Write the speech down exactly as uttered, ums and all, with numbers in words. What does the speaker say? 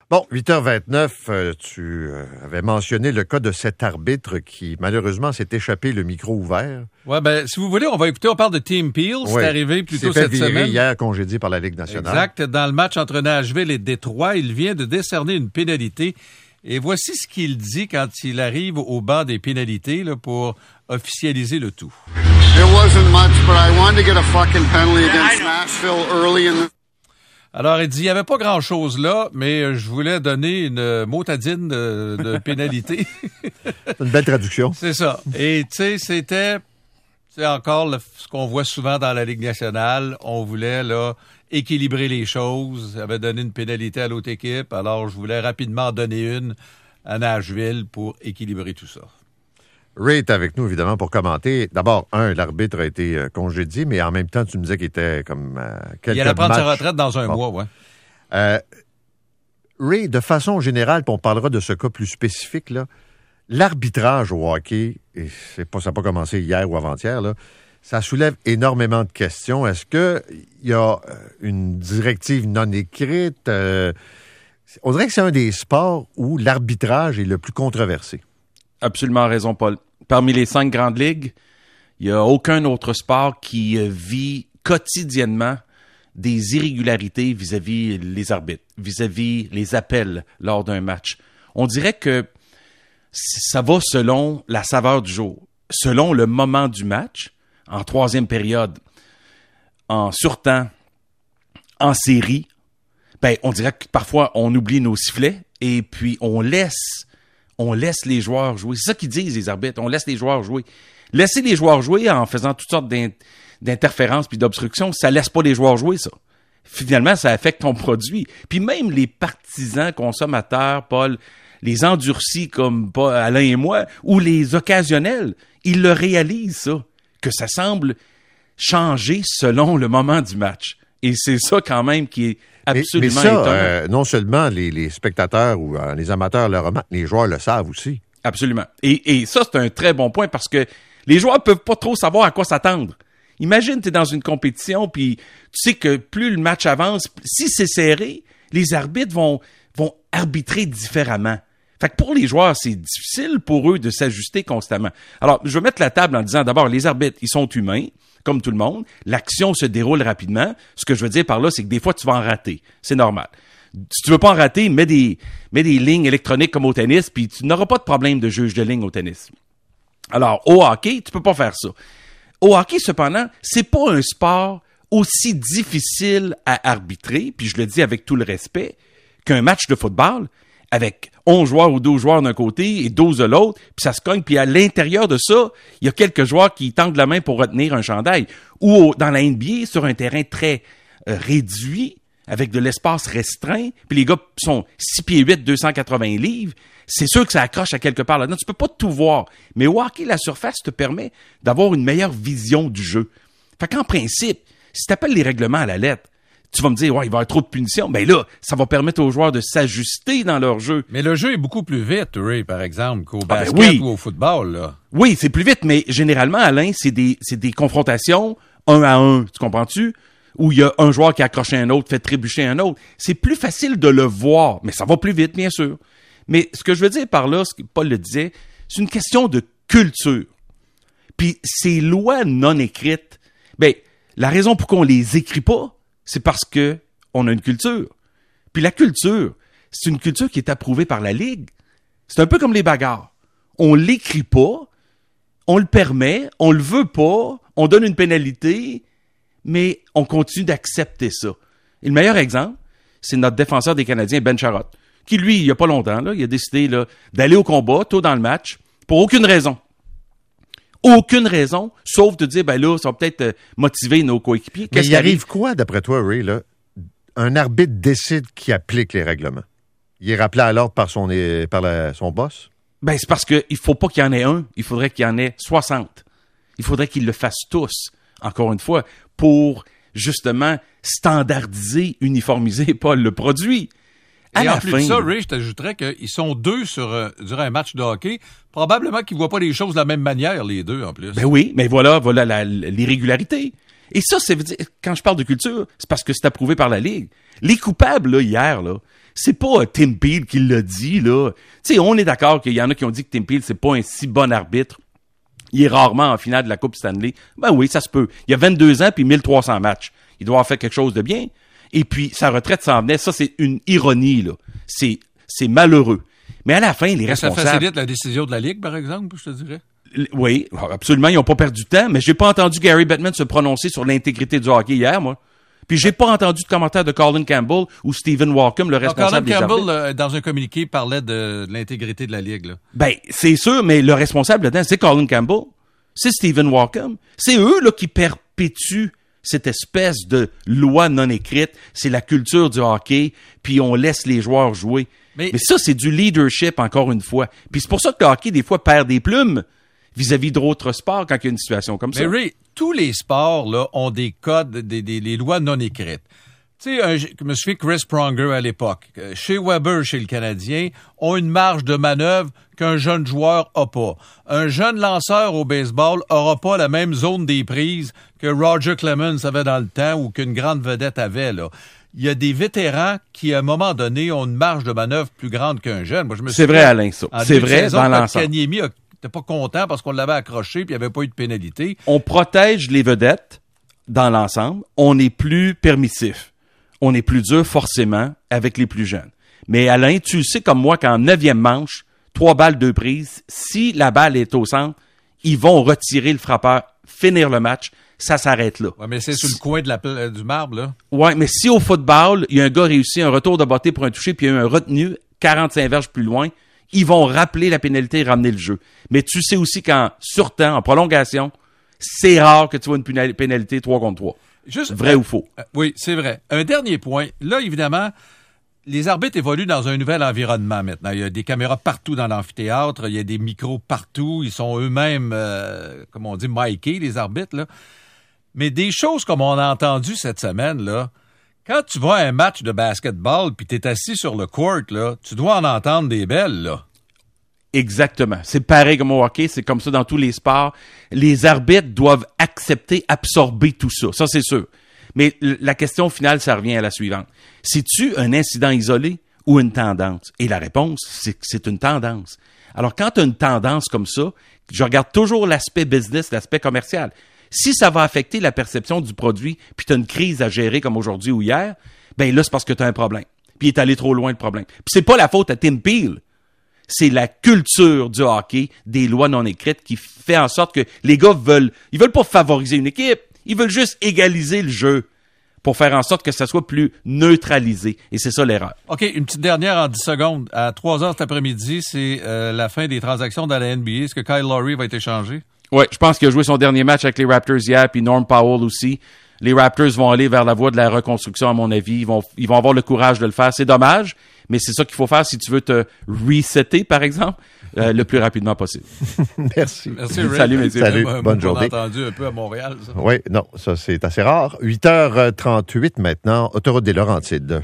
Bon, huit heures vingt-neuf, euh, tu euh, avais mentionné le cas de cet arbitre qui, malheureusement, s'est échappé le micro ouvert. Ouais, ben, si vous voulez, on va écouter, on parle de Tim Peel. Oui. C'est arrivé plus tôt cette cette semaine. semaine. Hier, congédié par la Ligue nationale. Exact. Dans le match entre Nashville et Détroit, il vient de décerner une pénalité. Et voici ce qu'il dit quand il arrive au banc des pénalités là, pour officialiser le tout. It wasn't much, but I wanted to get a fucking penalty against Nashville early in the... Alors, il dit, il n'y avait pas grand-chose là, mais je voulais donner une motadine de, de pénalité. C'est une belle traduction. C'est ça. Et tu sais, c'était c'est encore le, ce qu'on voit souvent dans la Ligue nationale. On voulait là équilibrer les choses. J'avais donné une pénalité à l'autre équipe, alors je voulais rapidement en donner une à Nashville pour équilibrer tout ça. Ray est avec nous, évidemment, pour commenter. D'abord, un, l'arbitre a été euh, congédié, mais en même temps, tu me disais qu'il était comme euh, quelques Il allait prendre matchs. sa retraite dans un bon. mois, ouais. Euh, Ray, de façon générale, puis on parlera de ce cas plus spécifique, là, l'arbitrage au hockey, et c'est pas, ça n'a pas commencé hier ou avant-hier, là, ça soulève énormément de questions. Est-ce qu'il y a une directive non écrite? Euh, on dirait que c'est un des sports où l'arbitrage est le plus controversé. Absolument raison, Paul. Parmi les cinq grandes ligues, il n'y a aucun autre sport qui vit quotidiennement des irrégularités vis-à-vis les arbitres, vis-à-vis les appels lors d'un match. On dirait que ça va selon la saveur du jour, selon le moment du match, en troisième période, en surtemps, en série. Ben, on dirait que parfois on oublie nos sifflets et puis on laisse On laisse les joueurs jouer. C'est ça qu'ils disent, les arbitres. On laisse les joueurs jouer. Laisser les joueurs jouer en faisant toutes sortes d'in- d'interférences puis d'obstructions, ça laisse pas les joueurs jouer, ça. Finalement, ça affecte ton produit. Puis même les partisans consommateurs, Paul, les endurcis comme Alain et moi, ou les occasionnels, ils le réalisent, ça. Que ça semble changer selon le moment du match. Et c'est ça, quand même, qui est absolument mais, mais ça, étonnant. Euh, non seulement les, les spectateurs ou euh, les amateurs le remarquent, les joueurs le savent aussi. Absolument. Et, et ça, c'est un très bon point parce que les joueurs peuvent pas trop savoir à quoi s'attendre. Imagine, tu es dans une compétition, puis tu sais que plus le match avance, si c'est serré, les arbitres vont, vont arbitrer différemment. Fait que pour les joueurs, c'est difficile pour eux de s'ajuster constamment. Alors, je vais mettre la table en disant d'abord, les arbitres, ils sont humains, comme tout le monde. L'action se déroule rapidement. Ce que je veux dire par là, c'est que des fois, tu vas en rater. C'est normal. Si tu veux pas en rater, mets des, mets des lignes électroniques comme au tennis, puis tu n'auras pas de problème de juge de ligne au tennis. Alors, au hockey, tu peux pas faire ça. Au hockey, cependant, c'est pas un sport aussi difficile à arbitrer, puis je le dis avec tout le respect, qu'un match de football avec onze joueurs ou douze joueurs d'un côté et douze de l'autre, puis ça se cogne, puis à l'intérieur de ça, il y a quelques joueurs qui tendent la main pour retenir un chandail. Ou au, dans la N B A, sur un terrain très euh, réduit, avec de l'espace restreint, puis les gars sont six pieds huit, deux cent quatre-vingts livres, c'est sûr que ça accroche à quelque part là-dedans. Tu peux pas tout voir. Mais au hockey, la surface te permet d'avoir une meilleure vision du jeu. Fait qu'en principe, si tu appelles les règlements à la lettre, tu vas me dire, ouais, il va y avoir trop de punitions. Ben là, ça va permettre aux joueurs de s'ajuster dans leur jeu. Mais le jeu est beaucoup plus vite, Ray, par exemple, qu'au Ah, basket ben oui. ou au football, là. Oui, c'est plus vite, mais généralement, Alain, c'est des, c'est des confrontations un à un. Tu comprends-tu? Où il y a un joueur qui a accroché un autre, fait trébucher un autre. C'est plus facile de le voir, mais ça va plus vite, bien sûr. Mais ce que je veux dire par là, ce que Paul le disait, c'est une question de culture. Puis ces lois non écrites, ben, la raison pour qu'on les écrit pas, c'est parce que on a une culture. Puis la culture, c'est une culture qui est approuvée par la Ligue. C'est un peu comme les bagarres. On l'écrit pas, on le permet, on le veut pas, on donne une pénalité, mais on continue d'accepter ça. Et le meilleur exemple, c'est notre défenseur des Canadiens, Ben Sherratt, qui, lui, il y a pas longtemps, là, il a décidé là, d'aller au combat, tôt dans le match, pour aucune raison. Aucune raison, sauf de dire, ben là, ça va peut-être euh, motiver nos coéquipiers. Mais Qu'est-ce il qui arrive quoi, d'après toi, Ray, là? Un arbitre décide qu'il applique les règlements. Il est rappelé à l'ordre par son, par la, son boss? Ben, c'est parce qu'il faut pas qu'il y en ait un, il faudrait qu'il y en ait soixante. Il faudrait qu'ils le fassent tous, encore une fois, pour, justement, standardiser, uniformiser, pas le produit. À Et la en plus fin, de ça, Ray, je t'ajouterais qu'ils sont deux sur euh, durant un match de hockey. Probablement qu'ils voient pas les choses de la même manière, les deux, en plus. Ben oui, mais voilà, voilà la, l'irrégularité. Et ça, c'est, quand je parle de culture, c'est parce que c'est approuvé par la Ligue. Les coupables, là, hier, là, C'est pas euh, Tim Peel qui l'a dit, là. Tu sais, on est d'accord qu'il y en a qui ont dit que Tim Peel, c'est pas un si bon arbitre. Il est rarement en finale de la Coupe Stanley. Ben oui, ça se peut. Il y a vingt-deux ans puis mille trois cents matchs. Il doit avoir fait quelque chose de bien. Et puis, sa retraite s'en venait. Ça, c'est une ironie, là. C'est, c'est malheureux. Mais à la fin, les responsables... Ça facilite la décision de la Ligue, par exemple, je te dirais. Oui, absolument. Ils n'ont pas perdu de temps. Mais j'ai pas entendu Gary Bettman se prononcer sur l'intégrité du hockey hier, moi. Puis j'ai pas entendu de commentaire de Colin Campbell ou Stephen Walkom, le responsable des arbitres. Colin Campbell, euh, dans un communiqué, parlait de, de l'intégrité de la Ligue, là. Ben, c'est sûr, mais le responsable là-dedans, c'est Colin Campbell. C'est Stephen Walkom. C'est eux, là, qui perpétuent cette espèce de loi non écrite. C'est la culture du hockey, puis on laisse les joueurs jouer. Mais, mais ça, c'est du leadership, encore une fois. Puis c'est pour ça que le hockey, des fois, perd des plumes vis-à-vis d'autres sports quand il y a une situation comme ça. Mais Ray, tous les sports là ont des codes, des, des, des lois non écrites. Tu sais, je me suis fait Chris Pronger à l'époque. Chez Weber, chez le Canadien, ont une marge de manœuvre qu'un jeune joueur a pas. Un jeune lanceur au baseball aura pas la même zone des prises que Roger Clemens avait dans le temps ou qu'une grande vedette avait, là. Il y a des vétérans qui, à un moment donné, ont une marge de manœuvre plus grande qu'un jeune. Moi, je me C'est vrai, Alain, ça. C'est vrai dans l'ensemble. Kanyemi n'était pas content parce qu'on l'avait accroché puis il n'y avait pas eu de pénalité. On protège les vedettes dans l'ensemble. On est plus permissif. On est plus dur, forcément, avec les plus jeunes. Mais Alain, tu sais comme moi qu'en neuvième manche, trois balles, deux prises, si la balle est au centre, ils vont retirer le frappeur, finir le match, ça s'arrête là. Ouais, mais c'est sur le coin de la, euh, du marbre, là. Ouais, mais si au football, il y a un gars réussi un retour de bottée pour un toucher, puis il y a eu un retenu, quarante-cinq verges plus loin, ils vont rappeler la pénalité et ramener le jeu. Mais tu sais aussi qu'en surtemps, en prolongation, c'est rare que tu vois une pénalité trois contre trois. Juste, vrai euh, ou faux? Euh, oui, c'est vrai. Un dernier point. Là, évidemment, les arbitres évoluent dans un nouvel environnement maintenant. Il y a des caméras partout dans l'amphithéâtre, il y a des micros partout, ils sont eux-mêmes, euh, comme on dit, micés, les arbitres, là. Mais des choses comme on a entendu cette semaine, là, quand tu vois un match de basketball puis t'es assis sur le court, là, tu dois en entendre des belles, là. Exactement. C'est pareil comme au hockey, c'est comme ça dans tous les sports. Les arbitres doivent accepter, absorber tout ça. Ça, c'est sûr. Mais la question finale, ça revient à la suivante. C'est-tu un incident isolé ou une tendance? Et la réponse, c'est que c'est une tendance. Alors, quand tu as une tendance comme ça, je regarde toujours l'aspect business, l'aspect commercial. Si ça va affecter la perception du produit, puis tu as une crise à gérer comme aujourd'hui ou hier, ben là, c'est parce que tu as un problème. Puis il est allé trop loin, le problème. Puis c'est pas la faute à Tim Peel. C'est la culture du hockey, des lois non écrites qui fait en sorte que les gars veulent, ils veulent pas favoriser une équipe, ils veulent juste égaliser le jeu pour faire en sorte que ça soit plus neutralisé. Et c'est ça l'erreur. OK, une petite dernière en dix secondes. À trois heures cet après-midi, c'est euh, la fin des transactions dans la N B A. Est-ce que Kyle Lowry va être échangé? Oui, je pense qu'il a joué son dernier match avec les Raptors hier, puis Norm Powell aussi. Les Raptors vont aller vers la voie de la reconstruction, à mon avis. Ils vont, ils vont avoir le courage de le faire. C'est dommage, mais c'est ça qu'il faut faire si tu veux te resetter, par exemple, euh, le plus rapidement possible. Merci. Merci, Ray. Salut, messieurs. Salut, Même, bonne on journée. On a entendu un peu à Montréal, ça. Oui, non, ça c'est assez rare. huit heures trente-huit maintenant, autoroute des Laurentides.